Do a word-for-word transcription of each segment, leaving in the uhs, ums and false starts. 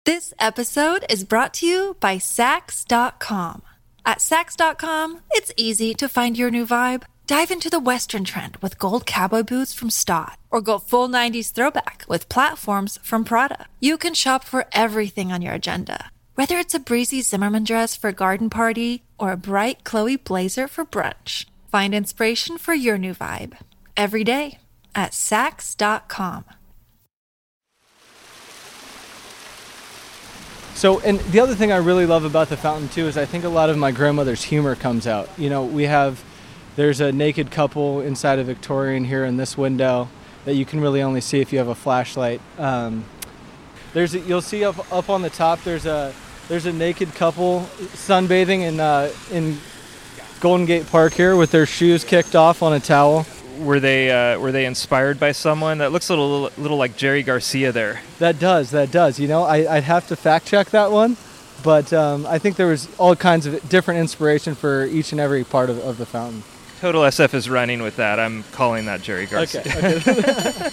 This episode is brought to you by Sax dot com. At Sax dot com, it's easy to find your new vibe. Dive into the Western trend with gold cowboy boots from Stott, or go full nineties throwback with platforms from Prada. You can shop for everything on your agenda, whether it's a breezy Zimmermann dress for a garden party or a bright Chloe blazer for brunch. Find inspiration for your new vibe every day at Sax dot com. So, and the other thing I really love about the fountain too is I think a lot of my grandmother's humor comes out. You know, we have, there's a naked couple inside a Victorian here in this window that you can really only see if you have a flashlight. Um, there's, a, you'll see up up on the top. There's a there's a naked couple sunbathing in uh, in Golden Gate Park here with their shoes kicked off on a towel. Were they uh, were they inspired by someone? That looks a little little like Jerry Garcia there. That does, that does. You know, I, I'd have to fact check that one, but um, I think there was all kinds of different inspiration for each and every part of, of the fountain. Total S F is running with that. I'm calling that Jerry Garcia. Okay. okay.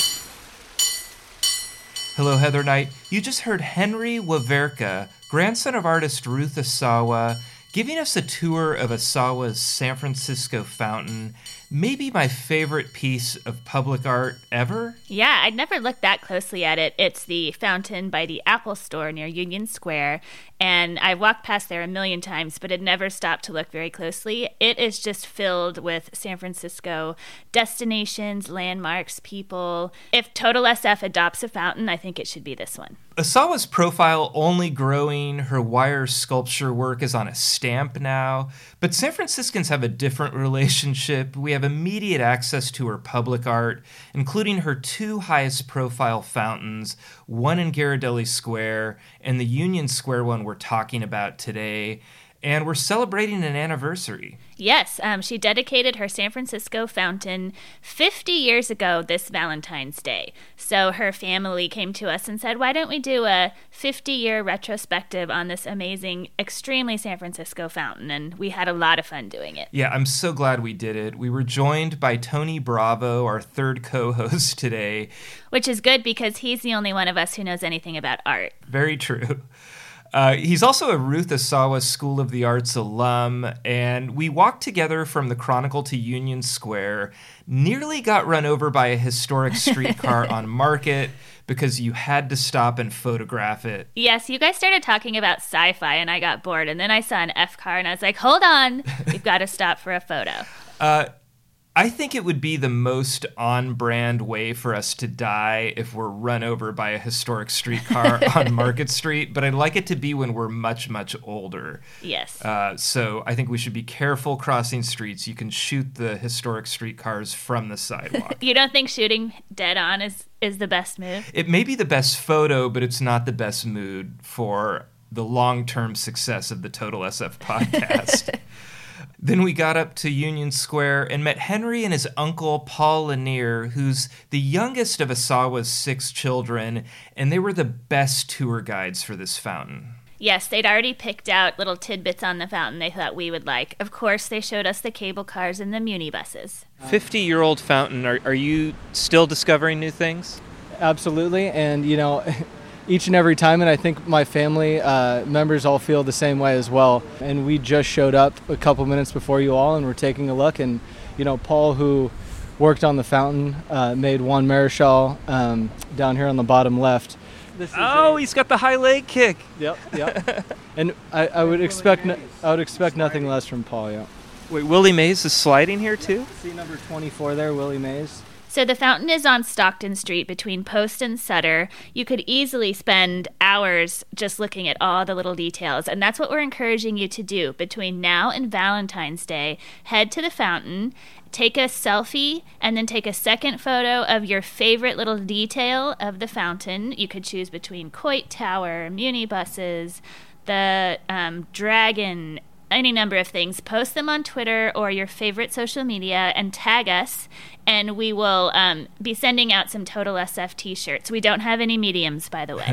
Hello, Heather Knight. You just heard Henry Waverka, grandson of artist Ruth Asawa, giving us a tour of Asawa's San Francisco fountain. Maybe my favorite piece of public art ever? Yeah, I'd never looked that closely at it. It's the fountain by the Apple Store near Union Square, and I've walked past there a million times, but had never stopped to look very closely. It is just filled with San Francisco destinations, landmarks, people. If Total S F adopts a fountain, I think it should be this one. Asawa's profile only growing. Her wire sculpture work is on a stamp now. But San Franciscans have a different relationship. We have immediate access to her public art, including her two highest profile fountains, one in Ghirardelli Square and the Union Square one we're talking about today. And we're celebrating an anniversary. Yes, um, she dedicated her San Francisco fountain fifty years ago this Valentine's Day. So her family came to us and said, why don't we do a fifty-year retrospective on this amazing, extremely San Francisco fountain? And we had a lot of fun doing it. Yeah, I'm so glad we did it. We were joined by Tony Bravo, our third co-host today. Which is good because he's the only one of us who knows anything about art. Very true. Uh, he's also a Ruth Asawa School of the Arts alum, and we walked together from the Chronicle to Union Square, nearly got run over by a historic streetcar on Market because you had to stop and photograph it. Yes, you guys started talking about sci-fi, and I got bored, and then I saw an F-car, and I was like, hold on, we've got to stop for a photo. Uh, I think it would be the most on-brand way for us to die if we're run over by a historic streetcar on Market Street, but I'd like it to be when we're much, much older. Yes. Uh, so I think we should be careful crossing streets. You can shoot the historic streetcars from the sidewalk. You don't think shooting dead on is, is the best move? It may be the best photo, but it's not the best mood for the long-term success of the Total S F podcast. Then we got up to Union Square and met Henry and his uncle, Paul Lanier, who's the youngest of Asawa's six children, and they were the best tour guides for this fountain. Yes, they'd already picked out little tidbits on the fountain they thought we would like. Of course, they showed us the cable cars and the Muni buses. fifty-year-old fountain. Are, are you still discovering new things? Absolutely, and you know, each and every time, and I think my family uh, members all feel the same way as well. And we just showed up a couple minutes before you all, and we're taking a look. And you know, Paul, who worked on the fountain, uh, made Juan Marichal um, down here on the bottom left. This is oh, a, he's got the high leg kick. Yep, yep. And I, I would expect, no, I would expect nothing less from Paul. Yeah. Wait, Willie Mays is sliding here too? See number twenty-four there, Willie Mays. So the fountain is on Stockton Street between Post and Sutter. You could easily spend hours just looking at all the little details, and that's what we're encouraging you to do. Between now and Valentine's Day, head to the fountain, take a selfie, and then take a second photo of your favorite little detail of the fountain. You could choose between Coit Tower, Muni buses, the um, dragon, any number of things. Post them on Twitter or your favorite social media and tag us, and we will um, be sending out some Total S F t-shirts. We don't have any mediums, by the way.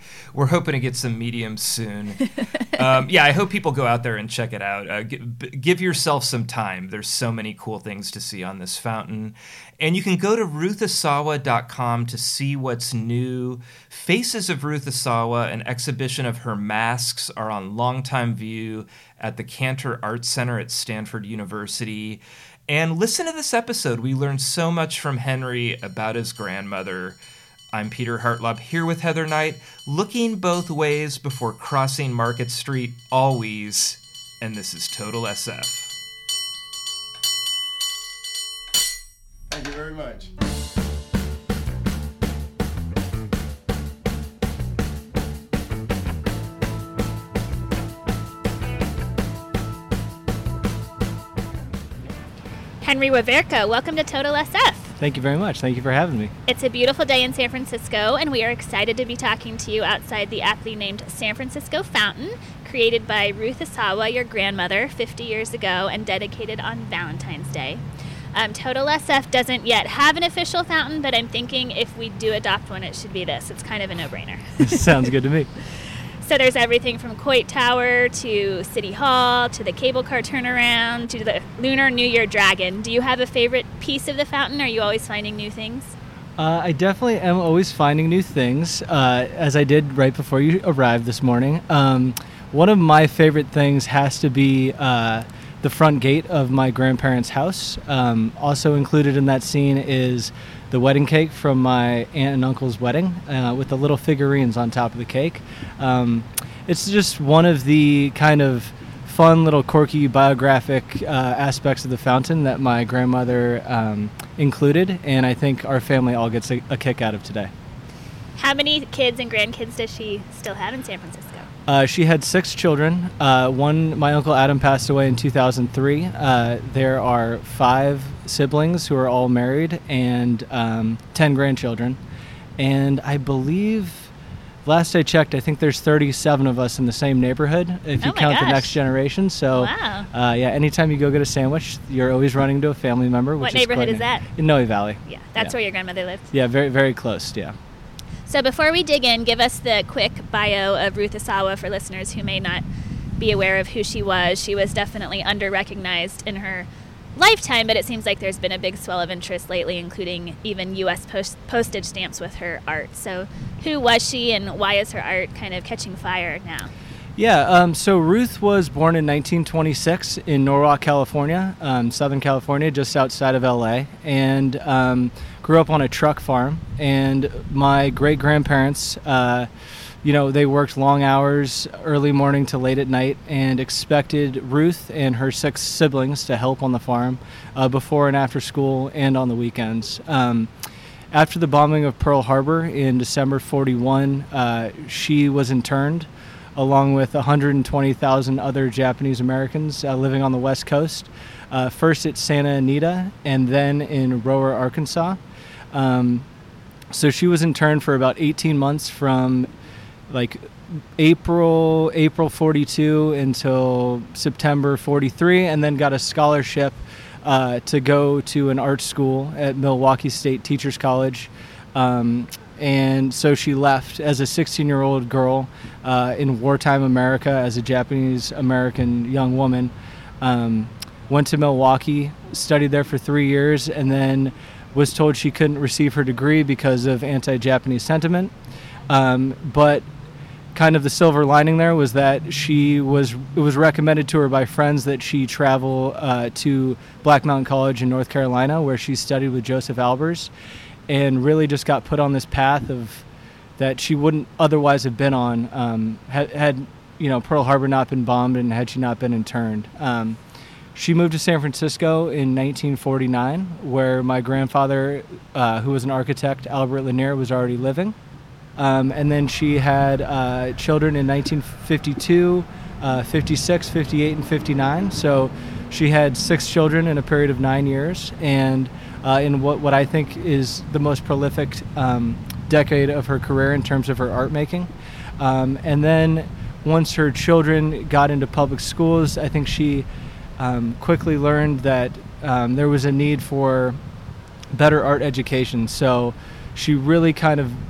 We're hoping to get some mediums soon. um, yeah, I hope people go out there and check it out. Uh, g- give yourself some time. There's so many cool things to see on this fountain. And you can go to ruth asawa dot com to see what's new. Faces of Ruth Asawa, an exhibition of her masks, are on longtime view at the Cantor Art Center at Stanford University. And listen to this episode. We learned so much from Henry about his grandmother. I'm Peter Hartlaub here with Heather Knight, looking both ways before crossing Market Street always. And this is Total S F. Thank you very much. Henry Waverka, welcome to Total S F. Thank you very much. Thank you for having me. It's a beautiful day in San Francisco, and we are excited to be talking to you outside the aptly named San Francisco Fountain, created by Ruth Asawa, your grandmother, fifty years ago, and dedicated on Valentine's Day. Um, Total S F doesn't yet have an official fountain, but I'm thinking if we do adopt one, it should be this. It's kind of a no-brainer. Sounds good to me. So there's everything from Coit Tower to City Hall to the cable car turnaround to the Lunar New Year Dragon. Do you have a favorite piece of the fountain? Are you always finding new things? Uh, I definitely am always finding new things, uh, as I did right before you arrived this morning. Um, one of my favorite things has to be uh, the front gate of my grandparents' house. Um, also included in that scene is the wedding cake from my aunt and uncle's wedding uh, with the little figurines on top of the cake. Um, it's just one of the kind of fun little quirky biographic uh, aspects of the fountain that my grandmother um, included, and I think our family all gets a, a kick out of today. How many kids and grandkids does she still have in San Francisco? Uh, she had six children. Uh, one, my Uncle Adam passed away in two thousand three. Uh, there are five siblings who are all married and um, ten grandchildren. And I believe, last I checked, I think there's thirty-seven of us in the same neighborhood, if you Oh my count gosh. the next generation. So, Wow. uh, yeah, anytime you go get a sandwich, you're always running into a family member. Which What neighborhood is, is quite that? neat. In Noe Valley. Yeah, that's Yeah. where your grandmother lived. Yeah, very, very close, yeah. So before we dig in, give us the quick bio of Ruth Asawa for listeners who may not be aware of who she was. She was definitely under-recognized in her lifetime, but it seems like there's been a big swell of interest lately, including even U S post- postage stamps with her art. So who was she, and why is her art kind of catching fire now? Yeah, um, so Ruth was born in nineteen twenty-six in Norwalk, California, um, Southern California, just outside of L A, and um, grew up on a truck farm. And my great-grandparents, uh, you know, they worked long hours, early morning to late at night, and expected Ruth and her six siblings to help on the farm uh, before and after school and on the weekends. Um, after the bombing of Pearl Harbor in December forty-one, uh, she was interned along with one hundred twenty thousand other Japanese Americans uh, living on the West Coast, uh, first at Santa Anita and then in Rower, Arkansas. Um, so she was interned for about eighteen months from like April April forty-two until September forty-three, and then got a scholarship uh, to go to an art school at Milwaukee State Teachers College. Um, And so she left as a sixteen-year-old girl uh, in wartime America as a Japanese-American young woman. Um, went to Milwaukee, studied there for three years, and then was told she couldn't receive her degree because of anti-Japanese sentiment. Um, but kind of the silver lining there was that she was it was recommended to her by friends that she travel uh, to Black Mountain College in North Carolina, where she studied with Joseph Albers, and really just got put on this path of that she wouldn't otherwise have been on um, had, had you know Pearl Harbor not been bombed and had she not been interned. Um, she moved to San Francisco in nineteen forty-nine, where my grandfather, uh, who was an architect, Albert Lanier, was already living. Um, and then she had uh, children in nineteen fifty-two, uh, fifty-six, fifty-eight, and fifty-nine. So she had six children in a period of nine years. And uh, in what, what I think is the most prolific um, decade of her career in terms of her art making. Um, and then once her children got into public schools, I think she um, quickly learned that um, there was a need for better art education. So she really kind of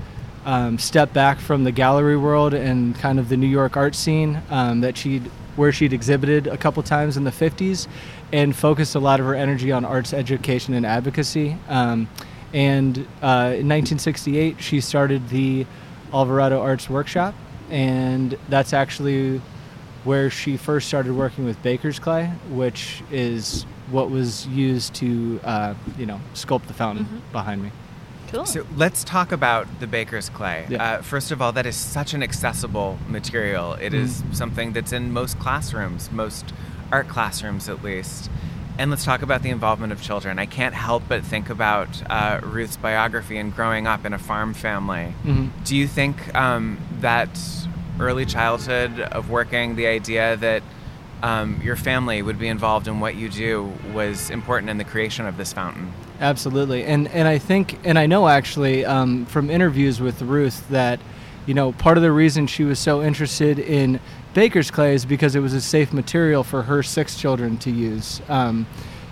um, step back from the gallery world and kind of the New York art scene um, that she'd where she'd exhibited a couple times in the fifties, and focused a lot of her energy on arts education and advocacy. Um, and uh, in nineteen sixty-eight, she started the Alvarado Arts Workshop, and that's actually where she first started working with baker's clay, which is what was used to, uh, you know, sculpt the fountain mm-hmm. behind me. Cool. So let's talk about the baker's clay. Yeah. Uh, first of all, that is such an accessible material. It mm. is something that's in most classrooms, most art classrooms at least. And let's talk about the involvement of children. I can't help but think about uh, Ruth's biography and growing up in a farm family. Mm-hmm. Do you think um, that early childhood of working, the idea that um, your family would be involved in what you do was important in the creation of this fountain? Absolutely. And and I think, and I know actually um, from interviews with Ruth that, you know, part of the reason she was so interested in baker's clay is because it was a safe material for her six children to use. Um,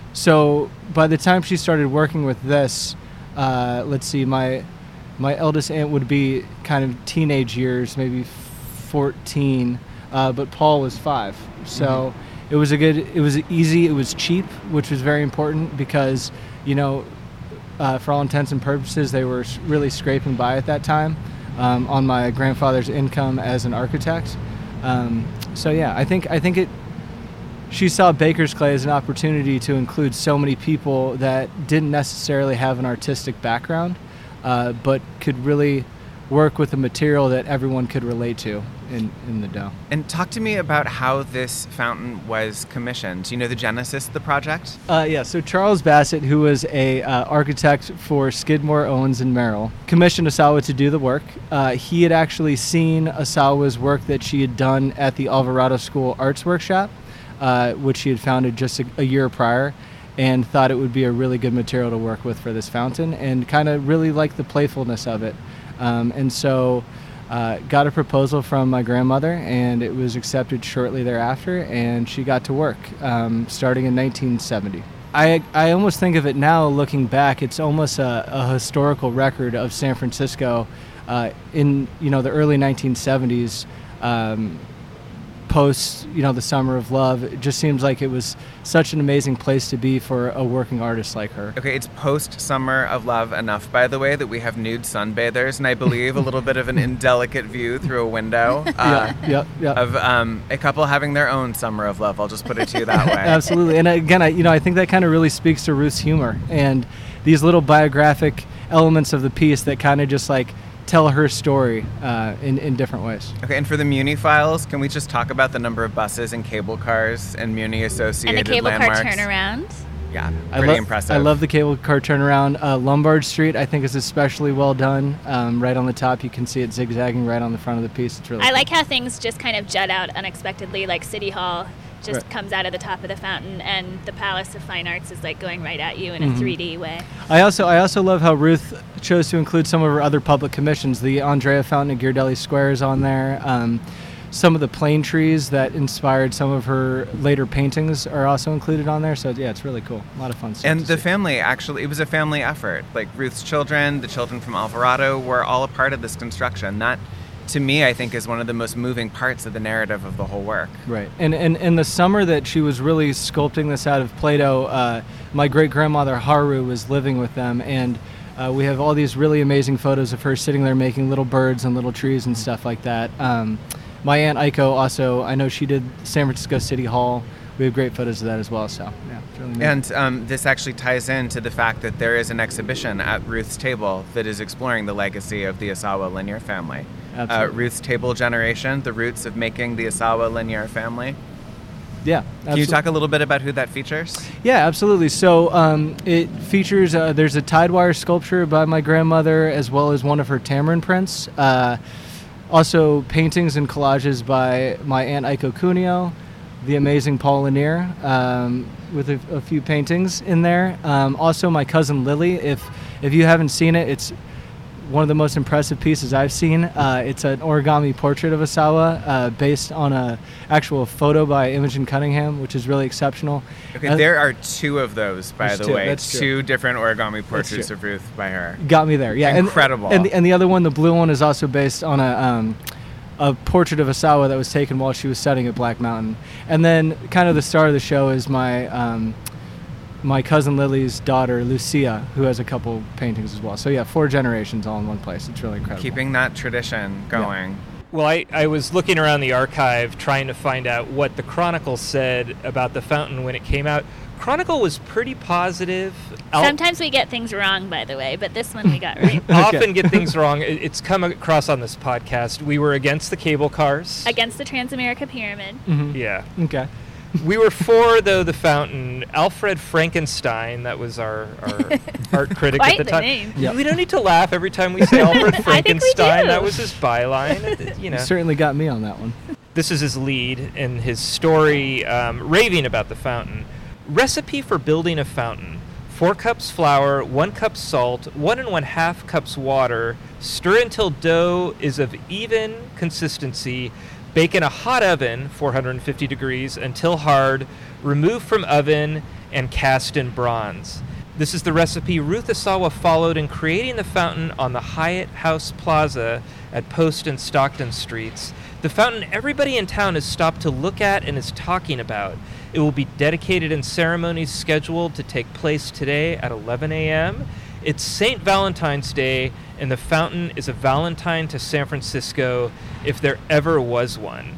so by the time she started working with this, uh, let's see, my my eldest aunt would be kind of teenage years, maybe fourteen, uh, but Paul was five. So mm-hmm. it was a good, it was easy, it was cheap, which was very important because, you know, uh, for all intents and purposes, they were really scraping by at that time um, on my grandfather's income as an architect. Um, so yeah, I think I think it. She saw baker's clay as an opportunity to include so many people that didn't necessarily have an artistic background, uh, but could really work with a material that everyone could relate to in, in the dough. And talk to me about how this fountain was commissioned. Do you know the genesis of the project? Uh, yeah, so Charles Bassett, who was a uh, architect for Skidmore, Owens, and Merrill, commissioned Asawa to do the work. Uh, he had actually seen Asawa's work that she had done at the Alvarado School Arts Workshop, uh, which she had founded just a, a year prior, and thought it would be a really good material to work with for this fountain, and kind of really liked the playfulness of it. Um, and so uh, got a proposal from my grandmother, and it was accepted shortly thereafter, and she got to work um, starting in nineteen seventy. I I almost think of it now, looking back, it's almost a, a historical record of San Francisco uh, in, you know, the early nineteen seventies, um, post, you know, the Summer of Love. It just seems like it was such an amazing place to be for a working artist like her. Okay, it's post Summer of Love enough, by the way, that we have nude sunbathers, and I believe a little bit of an indelicate view through a window uh, yeah, yeah, yeah. of um, a couple having their own Summer of Love. I'll just put it to you that way. Absolutely. And again, I, you know, I think that kind of really speaks to Ruth's humor and these little biographic elements of the piece that kind of just like tell her story uh, in, in different ways. Okay, and for the Muni files, can we just talk about the number of buses and cable cars and Muni associated and the cable landmarks? car turnaround? Yeah, I pretty lo- impressive. I love the cable car turnaround. Uh, Lombard Street, I think, is especially well done. Um, right on the top, you can see it zigzagging right on the front of the piece. It's really I cool. like how things just kind of jut out unexpectedly, like City Hall just right. comes out of the top of the fountain, and the Palace of Fine Arts is like going right at you in mm-hmm. a three D way. I also I also love how Ruth chose to include some of her other public commissions. The Andrea Fountain at Ghirardelli Square is on there. Um, some of the plane trees that inspired some of her later paintings are also included on there. So yeah, it's really cool. A lot of fun stuff. And to the see. family, actually, it was a family effort. Like Ruth's children, the children from Alvarado were all a part of this construction. That, to me, I think is one of the most moving parts of the narrative of the whole work. Right. And and in the summer that she was really sculpting this out of Play-Doh, uh, my great-grandmother Haru was living with them, and uh, we have all these really amazing photos of her sitting there making little birds and little trees and stuff like that. Um, my Aunt Aiko also, I know she did San Francisco City Hall. We have great photos of that as well, so yeah, it's really neat. And um, this actually ties into the fact that there is an exhibition at Ruth's Table that is exploring the legacy of the Asawa Lanier family. Uh, Ruth's Table Generation, the roots of making the Asawa Lanier family. Yeah. Can absolutely. you talk a little bit about who that features? Yeah, absolutely. So um, it features, uh, there's a Tidewire sculpture by my grandmother as well as one of her tamarin prints. Uh, also paintings and collages by my Aunt Aiko Cuneo, the amazing Paul Lanier, um, with a, a few paintings in there. Um, also my cousin Lily, if if you haven't seen it, it's one of the most impressive pieces I've seen. Uh, it's an origami portrait of Asawa uh, based on a actual photo by Imogen Cunningham, which is really exceptional. Okay, Uh, there are two of those, by There's the two, way. that's true. Two different origami portraits true. of Ruth by her. Got me there. Yeah, and- Incredible. And, the, and the other one, the blue one, is also based on a um, a portrait of Asawa that was taken while she was studying at Black Mountain. And then, kind of the star of the show is my um, my cousin Lily's daughter Lucia, who has a couple paintings as well. So yeah, four generations all in one place. It's really incredible. Keeping that tradition going. Well, I, I was looking around the archive trying to find out what the Chronicle said about the fountain when it came out. Chronicle was pretty positive. I'll Sometimes we get things wrong, by the way, but this one we got right. often get things wrong. It- It's come across on this podcast. We were against the cable cars. Against the Transamerica Pyramid. Mhm. Yeah. Okay. We were for, though, the fountain. Alfred Frankenstein, that was our, our art critic Quite at the, the time. name. Yep. We don't need to laugh every time we say Alfred I think we Frankenstein. do. That was his byline. You know. You certainly got me on that one. This is his lead in his story, um, raving about the fountain. Recipe for building a fountain. Four cups flour, one cup salt, one and one half cups water. Stir until dough is of even consistency. Bake in a hot oven, four hundred fifty degrees, until hard. Remove from oven and cast in bronze. This is the recipe Ruth Asawa followed in creating the fountain on the Hyatt House Plaza at Post and Stockton Streets. The fountain everybody in town has stopped to look at and is talking about. It will be dedicated in ceremonies scheduled to take place today at eleven a.m. It's Saint Valentine's Day, and the fountain is a Valentine to San Francisco, if there ever was one.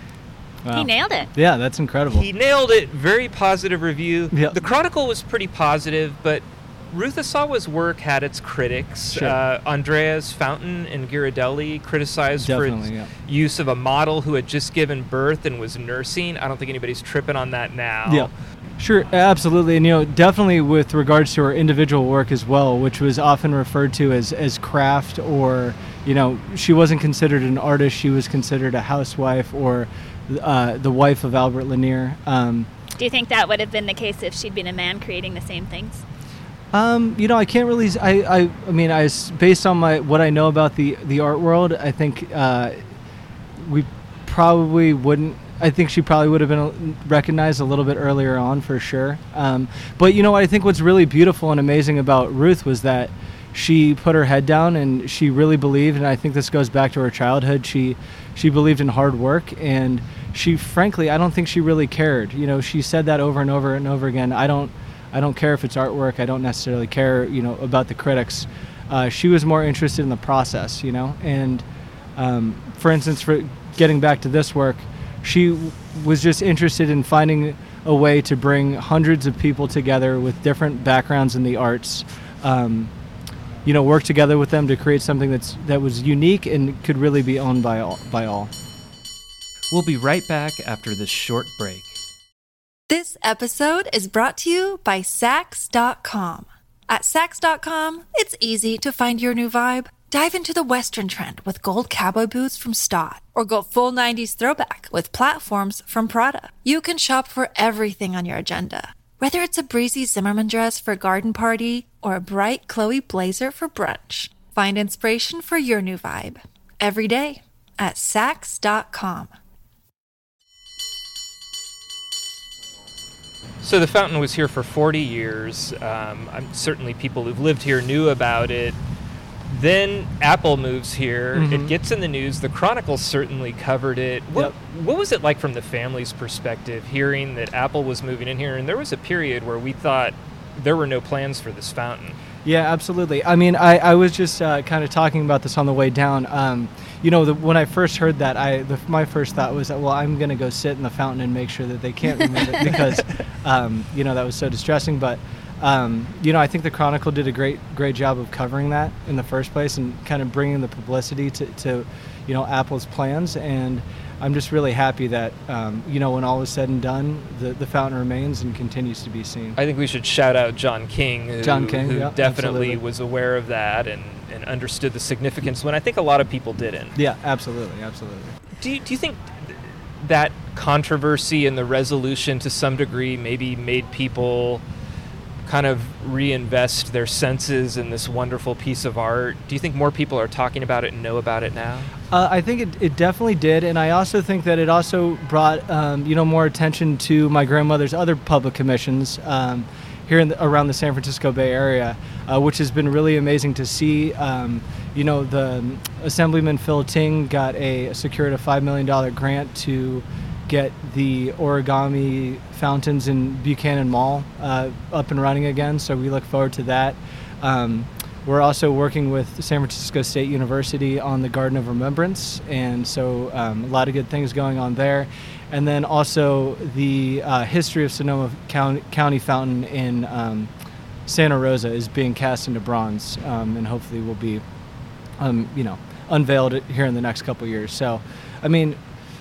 Wow. He nailed it. Yeah, that's incredible. He nailed it. Very positive review. Yep. The Chronicle was pretty positive, but Ruth Asawa's work had its critics. Sure. Uh, Andreas Fountain and Ghirardelli criticized for its Definitely, yeah. use of a model who had just given birth and was nursing. I don't think anybody's tripping on that now. Yeah. Sure, absolutely. And, you know, definitely with regards to her individual work as well, which was often referred to as, as craft, or, you know, she wasn't considered an artist. She was considered a housewife, or uh, the wife of Albert Lanier. Um, Do you think that would have been the case if she'd been a man creating the same things? Um, you know, I can't really. I, I, I mean, I s- based on my what I know about the the art world, I think uh, we probably wouldn't. I think she probably would have been recognized a little bit earlier on, for sure. Um, but you know, I think what's really beautiful and amazing about Ruth was that she put her head down and she really believed. And I think this goes back to her childhood. She she believed in hard work, and she, frankly, I don't think she really cared. You know, she said that over and over and over again. I don't. I don't care if it's artwork. I don't necessarily care, you know, about the critics. Uh, she was more interested in the process, you know. And um, for instance, for getting back to this work, she w- was just interested in finding a way to bring hundreds of people together with different backgrounds in the arts. Um, you know, work together with them to create something that's that was unique and could really be owned by all. By all. We'll be right back after this short break. This episode is brought to you by Sax dot com. At Sax dot com, it's easy to find your new vibe. Dive into the Western trend with gold cowboy boots from Stott, or go full nineties throwback with platforms from Prada. You can shop for everything on your agenda, whether it's a breezy Zimmermann dress for a garden party or a bright Chloe blazer for brunch. Find inspiration for your new vibe every day at Sax dot com. So the fountain was here for forty years. Um, I'm, certainly people who've lived here knew about it. Then Apple moves here. Mhm. It gets in the news. The Chronicle certainly covered it. What, Yep. what was it like from the family's perspective, hearing that Apple was moving in here? And there was a period where we thought there were no plans for this fountain. Yeah, absolutely. I mean, I, I was just uh, kind of talking about this on the way down. Um, you know, the, when I first heard that, I the, my first thought was that, well, I'm going to go sit in the fountain and make sure that they can't remove it because, um, you know, that was so distressing. But, um, you know, I think the Chronicle did a great great job of covering that in the first place and kind of bringing the publicity to, to you know, Apple's plans. And I'm just really happy that, um, you know, when all is said and done, the, the fountain remains and continues to be seen. I think we should shout out John King, who, John King, who yeah, definitely absolutely. was aware of that and, and understood the significance when I think a lot of people didn't. Yeah, absolutely, absolutely. Do you, do you think th- that controversy and the resolution to some degree maybe made people kind of reinvest their senses in this wonderful piece of art? Do you think more people are talking about it and know about it now? Uh, I think it, it definitely did, and I also think that it also brought um, you know more attention to my grandmother's other public commissions um, here in the, around the San Francisco Bay Area, uh, which has been really amazing to see. Um, you know, the Assemblyman Phil Ting got a secured a five million dollars grant to get the origami fountains in Buchanan Mall uh, up and running again, so we look forward to that. Um, we're also working with San Francisco State University on the Garden of Remembrance, and so um, a lot of good things going on there. And then also the uh, history of Sonoma County, County Fountain in um, Santa Rosa is being cast into bronze, um, and hopefully will be, um, you know, unveiled here in the next couple of years. So, I mean,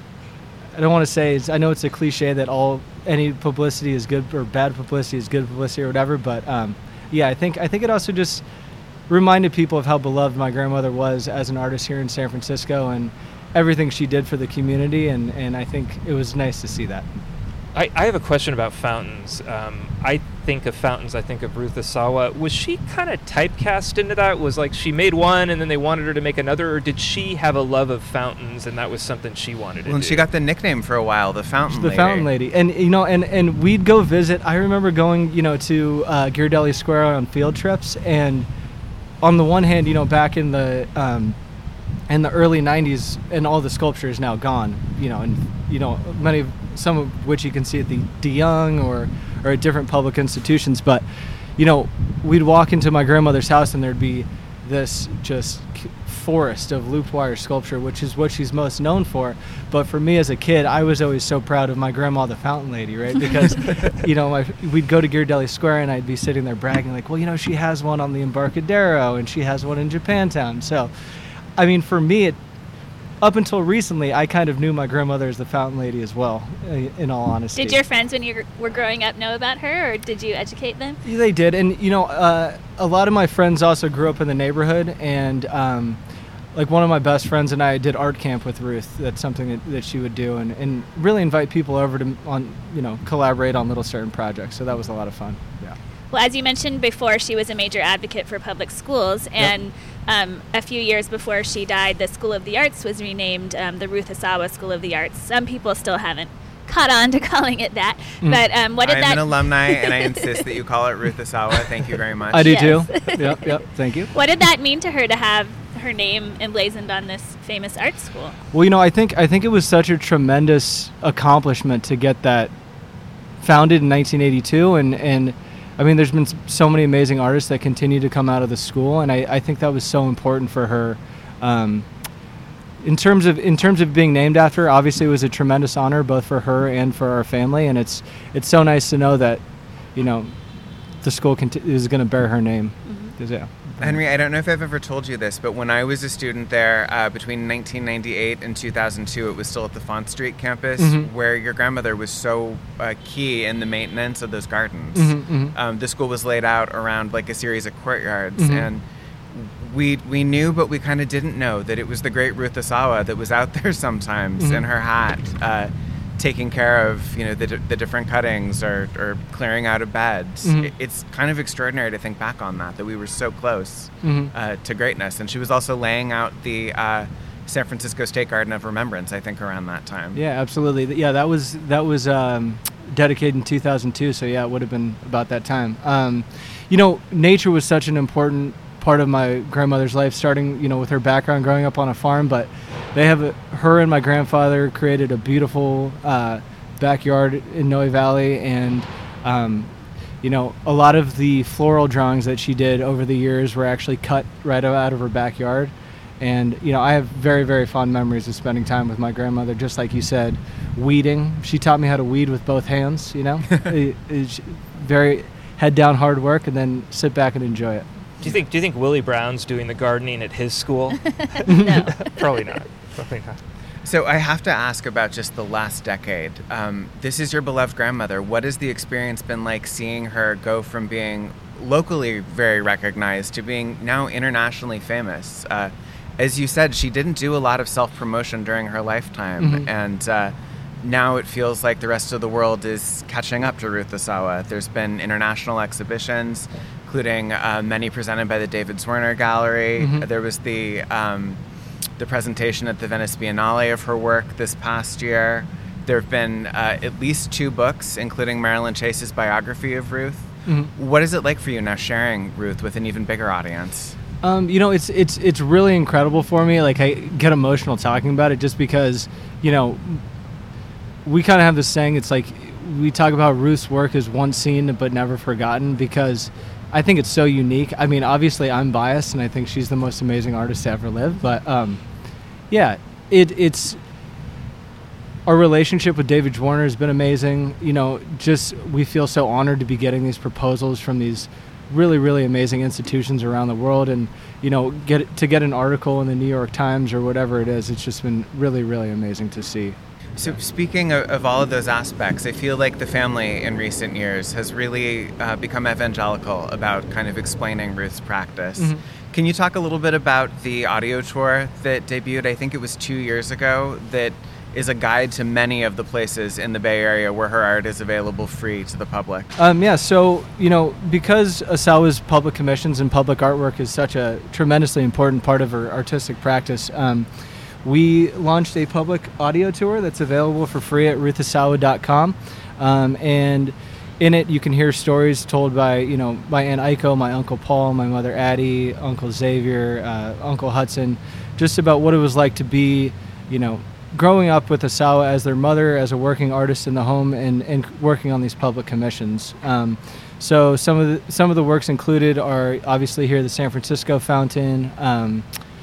I don't want to say, it's, I know it's a cliche that all any publicity is good or bad publicity is good publicity or whatever, but um, yeah, I think I think it also just reminded people of how beloved my grandmother was as an artist here in San Francisco and everything she did for the community, and, and I think it was nice to see that. I, I have a question about fountains. Um, I think of fountains, I think of Ruth Asawa. Was she kind of typecast into that? Was like she made one and then they wanted her to make another, or did she have a love of fountains and that was something she wanted to well, and do? she got the nickname for a while, the Fountain the Lady. The Fountain Lady. And, you know, and, and we'd go visit. I remember going, you know, to uh, Ghirardelli Square on field trips, and on the one hand, you know, back in the um, in the early nineties, and all the sculpture is now gone, you know, and, you know, many of, some of which you can see at the De Young or, or at different public institutions. But, you know, we'd walk into my grandmother's house and there'd be this just forest of looped wire sculpture, which is what she's most known for. But for me as a kid, I was always so proud of my grandma, the Fountain Lady, right? Because, you know, my, we'd go to Ghirardelli Square and I'd be sitting there bragging like, well, you know, she has one on the Embarcadero and she has one in Japantown. So, I mean, for me, it, up until recently, I kind of knew my grandmother as the Fountain Lady as well, in all honesty. Did your friends when you were growing up know about her, or did you educate them? They did. And, you know, uh, a lot of my friends also grew up in the neighborhood, and um, like one of my best friends and I did art camp with Ruth. That's something that, that she would do, and, and really invite people over to, on, you know, collaborate on little certain projects. So that was a lot of fun. Yeah. Well, as you mentioned before, she was a major advocate for public schools, and yep. um, a few years before she died, the School of the Arts was renamed um, the Ruth Asawa School of the Arts. Some people still haven't caught on to calling it that, mm. but um, what did I'm that... I'm an alumni, and I insist that you call it Ruth Asawa. Thank you very much. I do yes. too. Yep, yep. Thank you. What did that mean to her to have her name emblazoned on this famous art school? Well, you know, I think I think it was such a tremendous accomplishment to get that founded in nineteen eighty-two, and and. I mean, there's been so many amazing artists that continue to come out of the school, and I, I think that was so important for her. Um, in terms of in terms of being named after her, obviously it was a tremendous honor both for her and for our family, and it's it's so nice to know that, you know, the school conti- is going to bear her name. Mm-hmm. Yeah. Henry, I don't know if I've ever told you this, but when I was a student there uh, between nineteen ninety-eight and two thousand two, it was still at the Font Street campus, mm-hmm. where your grandmother was so uh, key in the maintenance of those gardens. Mm-hmm, mm-hmm. Um, the school was laid out around like a series of courtyards, mm-hmm. and we we knew, but we kind of didn't know that it was the great Ruth Asawa that was out there sometimes mm-hmm. in her hat, uh, taking care of, you know, the, the different cuttings or, or clearing out of beds. Mm-hmm. It, it's kind of extraordinary to think back on that, that we were so close mm-hmm. uh, to greatness. And she was also laying out the uh, San Francisco State Garden of Remembrance, I think, around that time. Yeah, absolutely. Yeah, that was that was um, dedicated in two thousand two, so yeah, it would have been about that time. Um, you know, nature was such an important part of my grandmother's life, starting, you know, with her background growing up on a farm, but they have a, her and my grandfather created a beautiful uh, backyard in Noe Valley, and um, you know, a lot of the floral drawings that she did over the years were actually cut right out of her backyard. And you know, I have very, very fond memories of spending time with my grandmother. Just like you said, weeding. She taught me how to weed with both hands. You know, it, it's very head down, hard work, and then sit back and enjoy it. Do you think? Do you think Willie Brown's doing the gardening at his school? No, probably not. Probably not. So I have to ask about just the last decade. Um, this is your beloved grandmother. What has the experience been like seeing her go from being locally very recognized to being now internationally famous? Uh, as you said, she didn't do a lot of self-promotion during her lifetime, mm-hmm. and uh, now it feels like the rest of the world is catching up to Ruth Asawa. There's been international exhibitions, including uh, many presented by the David Zwirner Gallery. Mm-hmm. There was the um, the presentation at the Venice Biennale of her work this past year. There have been uh, at least two books, including Marilyn Chase's biography of Ruth. Mm-hmm. What is it like for you now sharing Ruth with an even bigger audience? Um, you know, it's it's it's really incredible for me. Like, I get emotional talking about it just because, you know, we kind of have this saying, it's like we talk about Ruth's work as once seen but never forgotten, because I think it's so unique. I mean, obviously I'm biased and I think she's the most amazing artist to ever live, but um, yeah, it it's our relationship with David Zwirner has been amazing. You know, just we feel so honored to be getting these proposals from these really, really amazing institutions around the world, and you know, get to get an article in the New York Times or whatever it is. It's just been really, really amazing to see. So speaking of, of all of those aspects, I feel like the family in recent years has really uh, become evangelical about kind of explaining Ruth's practice. Mm-hmm. Can you talk a little bit about the audio tour that debuted, I think it was two years ago, that is a guide to many of the places in the Bay Area where her art is available free to the public? Um, yeah, so, you know, because Asawa's public commissions and public artwork is such a tremendously important part of her artistic practice, um, we launched a public audio tour that's available for free at ruth asawa dot com. Um, and in it, you can hear stories told by, you know, my Aunt Aiko, my Uncle Paul, my mother Addie, Uncle Xavier, uh, Uncle Hudson, just about what it was like to be, you know, growing up with Asawa as their mother, as a working artist in the home, and, and working on these public commissions. Um, so some of the some of the works included are obviously here the San Francisco Fountain, um,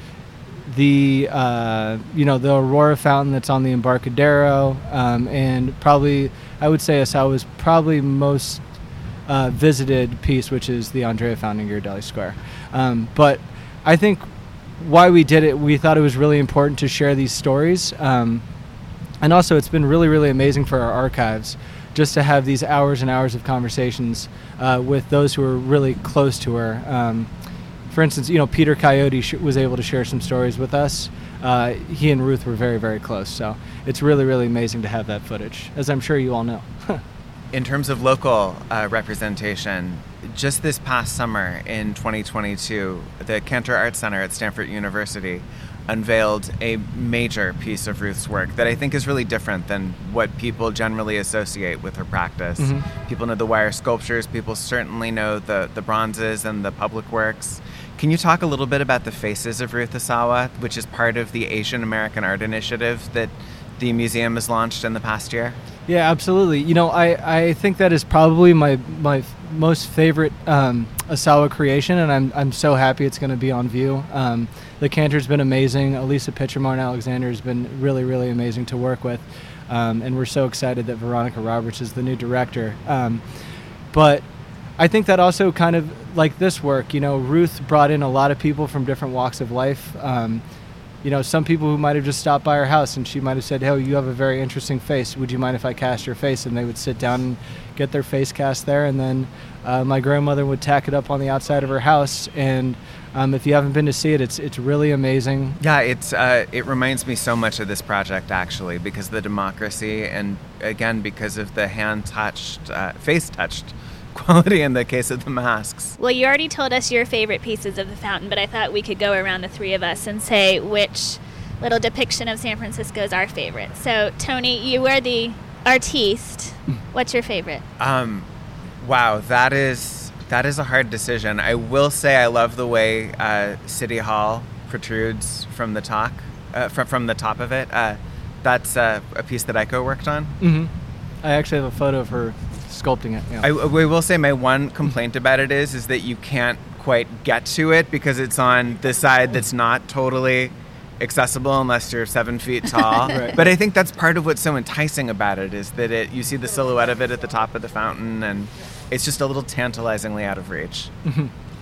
the uh, you know the Aurora Fountain that's on the Embarcadero, um, and probably I would say Asawa's probably most uh, visited piece, which is the Andrea Fountain in Ghirardelli Square. Um, but I think why we did it, we thought it was really important to share these stories. Um, and also it's been really, really amazing for our archives just to have these hours and hours of conversations uh, with those who are really close to her. Um, for instance, you know, Peter Coyote sh- was able to share some stories with us. Uh, he and Ruth were very, very close. So it's really, really amazing to have that footage, as I'm sure you all know. In terms of local uh, representation, just this past summer in twenty twenty-two, the Cantor Arts Center at Stanford University unveiled a major piece of Ruth's work that I think is really different than what people generally associate with her practice. Mm-hmm. People know the wire sculptures, people certainly know the, the bronzes and the public works. Can you talk a little bit about the Faces of Ruth Asawa, which is part of the Asian American Art Initiative that the museum has launched in the past year? Yeah, absolutely. You know, I, I think that is probably my my most favorite um, Asawa creation, and I'm I'm so happy it's going to be on view. Um, the Cantor's been amazing. Elisa Pitchermore Alexander has been really, really amazing to work with, um, and we're so excited that Veronica Roberts is the new director. Um, but I think that also kind of, like this work, you know, Ruth brought in a lot of people from different walks of life. Um, You know, some people who might have just stopped by her house and she might have said, hey, you have a very interesting face. Would you mind if I cast your face? And they would sit down and get their face cast there. And then uh, my grandmother would tack it up on the outside of her house. And um, if you haven't been to see it, it's it's really amazing. Yeah, it's uh, it reminds me so much of this project, actually, because of the democracy and, again, because of the hand-touched, uh, face-touched quality in the case of the masks. Well, you already told us your favorite pieces of the fountain, but I thought we could go around the three of us and say which little depiction of San Francisco is our favorite. So, Tony, you were the artiste. What's your favorite? Um, wow, that is that is a hard decision. I will say I love the way uh, City Hall protrudes from the top, uh, from from the top of it. Uh, that's uh, a piece that Aiko worked on. Mm-hmm. I actually have a photo of her sculpting it. Yeah. I, I will say my one complaint about it is is that you can't quite get to it because it's on the side that's not totally accessible unless you're seven feet tall. Right. But I think that's part of what's so enticing about it is that it you see the silhouette of it at the top of the fountain, and it's just a little tantalizingly out of reach. Mm-hmm.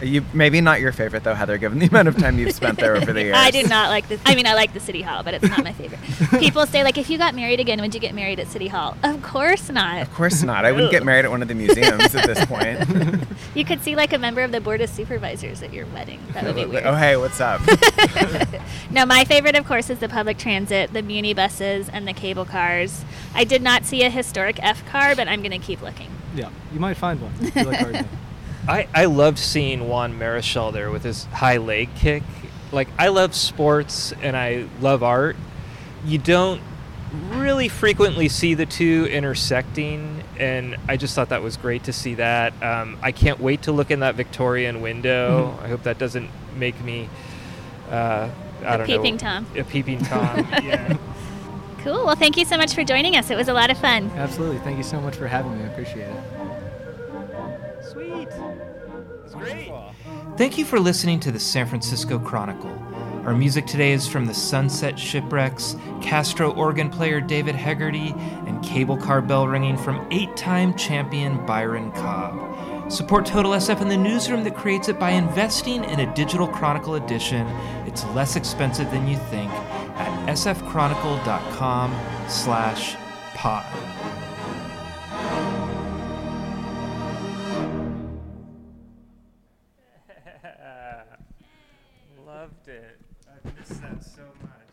You maybe not your favorite though, Heather, given the amount of time you've spent there over the years. I do not like this. I mean, I like the City Hall, but it's not my favorite. People say, like, if you got married again, would you get married at City Hall? Of course not. Of course not. I wouldn't get married at one of the museums at this point. You could see like a member of the board of supervisors at your wedding. That would be weird. Oh, hey, what's up? No, my favorite, of course, is the public transit, the muni buses, and the cable cars. I did not see a historic F car, but I'm going to keep looking. Yeah, you might find one. If you like hard things. I, I loved seeing Juan Marichal there with his high leg kick. Like, I love sports and I love art. You don't really frequently see the two intersecting, and I just thought that was great to see that. Um, I can't wait to look in that Victorian window. Mm-hmm. I hope that doesn't make me, uh, I a don't peeping know. Tom. A peeping Tom. Yeah. Cool. Well, thank you so much for joining us. It was a lot of fun. Absolutely. Thank you so much for having me. I appreciate it. Sweet. It's great. Thank you for listening to the San Francisco Chronicle. Our music today is from the Sunset Shipwrecks, Castro organ player David Hegarty, and cable car bell ringing from eight-time champion Byron Cobb. Support Total S F in the newsroom that creates it by investing in a digital Chronicle edition. It's less expensive than you think at sfchronicle.com slash pod. Loved it. I missed that so much.